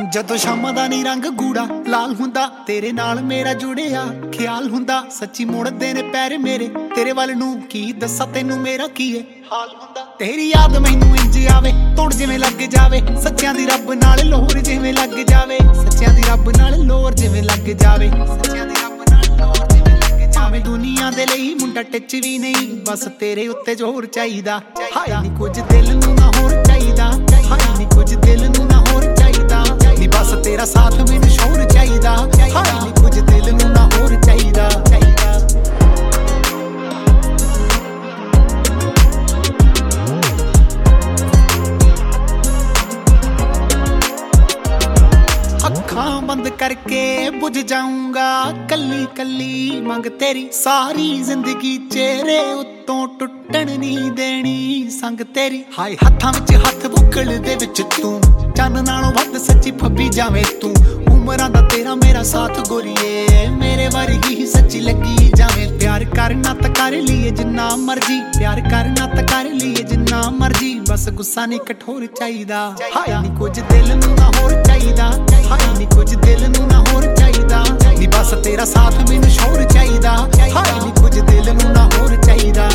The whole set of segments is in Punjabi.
ਜਦੋਂ ਸ਼ਾਮਾਂ ਦਾ ਨੀ ਰੰਗ ਗੂੜਾ ਲਾਲ ਹੁੰਦਾ ਤੇਰੇ ਨਾਲ ਮੇਰਾ ਜੁੜਿਆ ਖਿਆਲ ਹੁੰਦਾ ਸੱਚੀ ਮੁੜਦੇ ਨੇ ਪੈਰ ਮੇਰੇ ਤੇਰੇ ਵੱਲ ਨੂੰ ਕੀ ਦੱਸਾਂ ਤੈਨੂੰ ਮੇਰਾ ਕੀ ਏ ਹਾਲ ਹੁੰਦਾ ਤੇਰੀ ਯਾਦ ਮੈਨੂੰ ਇੰਜ ਆਵੇ ਧੁਣ ਜਿਵੇਂ ਲੱਗ ਜਾਵੇ ਸੱਚਿਆਂ ਦੀ ਰੱਬ ਨਾਲ ਲੋਰ ਜਿਵੇਂ ਲੱਗ ਜਾਵੇ ਸੱਚਿਆਂ ਦੀ ਰੱਬ ਨਾਲ ਲੋਰ ਜਿਵੇਂ ਲੱਗ ਜਾਵੇ ਸੱਚਿਆਂ ਦੀ ਰੱਬ ਨਾਲ ਲੋਰ ਜਿਵੇਂ ਲੱਗ ਜਾਵੇ ਦੁਨੀਆ ਦੇ ਲਈ ਮੁੰਡਾ ਟੱਚ ਵੀ ਨਹੀਂ ਬਸ ਤੇਰੇ ਉੱਤੇ ਜ਼ੋਰ ਚਾਹੀਦਾ ਹਾਏ ਨੀ ਕੁਝ ਦਿਲ ਨੂੰ ਨਾ ਹੋਰ ਚਾਹੀਦਾ ਹਾਏ ਨੀ ਕੁਝ ਦਿਲ ਨੂੰ ਨਾ ਹੋਰ ਚਾਹੀਦਾ ਨੀ ਬਸ ਤੇਰਾ ਸਾਥ ਮੈਨੂੰ ਸ਼ੌਰ ਚਾਹੀਦਾ ਹਾਏ ਨੀ ਕੁਝ ਦਿਲ ਨੂੰ ਨਾ ਹੋਰ ਚਾਹੀਦਾ ਅੱਖਾਂ ਬੰਦ ਕਰਕੇ ਬੁਝ ਜਾਊਂਗਾ ਕੱਲੀ ਕੱਲੀ ਮੰਗ ਤੇਰੀ ਸਾਰੀ ਜ਼ਿੰਦਗੀ ਚਿਹਰੇ ਉੱਤੋਂ ਟੁੱਟਣ ਨਹੀਂ ਦੇਣੀ ਸੰਗ ਤੇਰੀ ਹਾਏ ਹੱਥਾਂ ਵਿੱਚ ਹੱਥ ਬੁੱਕਲ ਦੇ ਵਿੱਚ ਤੂੰ ਚੰਨ ਨਾਲੋਂ ਵੱਧ ਸੱਚੀ ਫੱਬੀ ਜਾਵੇਂ ਤੂੰ ਉਮਰਾਂ ਦਾ ਤੇਰਾ ਮੇਰਾ ਸਾਥ ਗੋਰੀਏ ਮੇਰੇ ਵਰਗੀ ਹੀ ਸੱਚੀ ਲੱਗੀ ਜਾਵੇਂ ਪਿਆਰ ਕਰਨਾ ਤਾਂ ਕਰ ਲਈਏ ਜਿੰਨਾ ਮਰਜੀ ਪਿਆਰ ਕਰਨਾ ਤਾਂ ਕਰ ਲਈਏ ਜਿੰਨਾ ਮਰਜੀ ਬਸ ਗੁੱਸਾ ਨਹੀਂ ਕਠੋਰ ਚਾਹੀਦਾ ਹਾਏ ਨੀ ਕੁਝ ਦਿਲ ਨੂੰ ਨਾ ਹੋਰ ਚਾਹੀਦਾ ਹਾਏ ਨੀ ਕੁਝ ਦਿਲ ਨੂੰ ਨਾ ਹੋਰ ਚਾਹੀਦਾ ਨੀ ਬਸ ਤੇਰਾ ਸਾਥ ਮੈਨੂੰ ਸ਼ੌਰ ਚਾਹੀਦਾ ਹਾਏ ਨੀ ਕੁਝ ਦਿਲ ਨੂੰ ਨਾ ਹੋਰ ਚਾਹੀਦਾ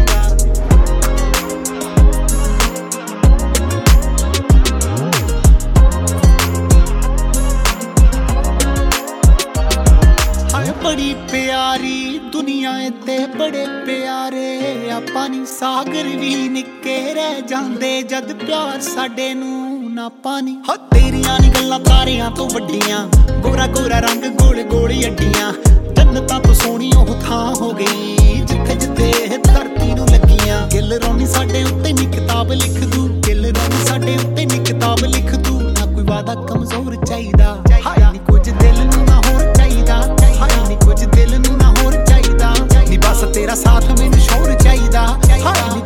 ਬੜੀ ਪਿਆਰੀ ਦੁਨੀਆ ਤੇ ਬੜੇ ਪਿਆਰੇ ਆਪਾਂ ਨੀ ਸਾਗਰ ਵੀ ਨਿੱਕੇ ਰਹਿ ਜਾਂਦੇ ਜਦ ਪਿਆਰ ਸਾਡੇ ਨੂੰ ਨਾ ਪਾਣੀ ਹੋ ਤੇਰੀਆਂ ਨੀ ਗੱਲਾਂ ਤਾਰਿਆਂ ਤੋਂ ਵੱਡੀਆਂ ਗੋਰਾ ਗੋਰਾ ਰੰਗ ਗੋਲ ਗੋਲ ਅੱਡੀਆਂ ਜੰਨਤਾਂ ਤੋਂ ਸੋਹਣੀ ਉਹ ਥਾਂ ਹੋ ਗਈ ਜਿੱਥੇ ਜਿੱਥੇ ਇਹ ਧਰਤੀ ਨੂੰ ਲੱਗੀਆਂ ਗਿੱਲ ਰੌਣੀ ਸਾਡੇ ਉੱਤੇ ਨੀ ਕਿਤਾਬ ਲਿਖ ਦੂ ਗਿੱਲ ਰੌਣੀ ਸਾਡੇ ਉੱਤੇ ਨੀ ਕਿਤਾਬ ਲਿਖ ਦੂ ਨਾ ਕੋਈ ਵਾਦਾ ਕਮਜ਼ੋਰ ਚਾਹੀਦਾ ਹਾਏ ਨੀ ਕੁਝ ਦਿਲ ਨੂੰ ਨਾ ਹੋਰ ਚਾਹੀਦਾ ਹਾਏ ਨੀ ਕੁਝ ਦਿਲ ਨੂੰ ਨਾ ਹੋਰ ਚਾਹੀਦਾ ਨੀ ਬਸ ਤੇਰਾ ਸਾਥ ਮੈਨੂੰ ਸ਼ੌਰ ਚਾਹੀਦਾ ਹਾਏ ਨੀ